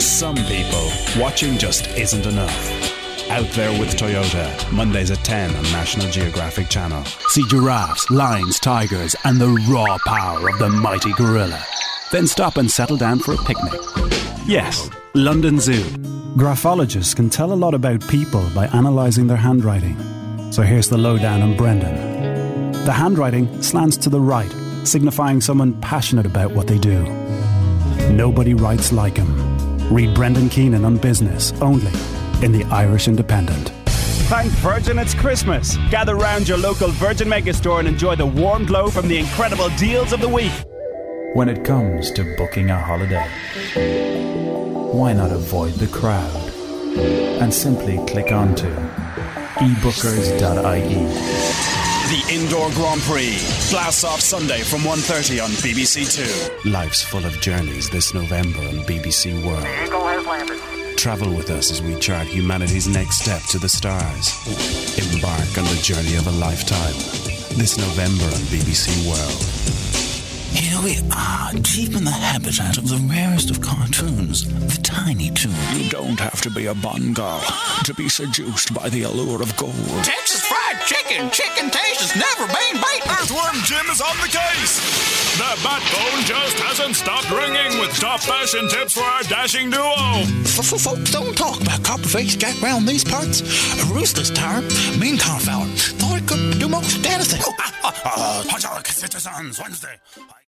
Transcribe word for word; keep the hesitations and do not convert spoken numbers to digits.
some people, watching just isn't enough. Out There with Toyota, Mondays at ten on National Geographic Channel. See giraffes, lions, tigers, and the raw power of the mighty gorilla. Then stop and settle down for a picnic. Yes, London Zoo. Graphologists can tell a lot about people by analysing their handwriting. So here's the lowdown on Brendan. The handwriting slants to the right, signifying someone passionate about what they do. Nobody writes like him. Read Brendan Keenan on Business, only in the Irish Independent. Thank Virgin it's Christmas. Gather round your local Virgin Megastore and enjoy the warm glow from the incredible deals of the week. When it comes to booking a holiday, why not avoid the crowd and simply click onto e bookers dot I E. The Indoor Grand Prix blasts off Sunday from one thirty on B B C Two. Life's full of journeys this November on B B C World. The Eagle has landed. Travel with us as we chart humanity's next step to the stars. Embark on the journey of a lifetime this November on B B C World. You know, we are deep in the habitat of the rarest of cartoons, the Tiny Toon. You don't have to be a Bond girl to be seduced by the allure of gold. Texas fried chicken, chicken taste has never been beaten. Earthworm Jim is on the case. The bat phone just hasn't stopped ringing with top fashion tips for our dashing duo. Folks don't talk about copper-faced cat round these parts. A ruthless tyrant, mean cauliflower. Thought it could do most anything. Patriotic Citizens Wednesday.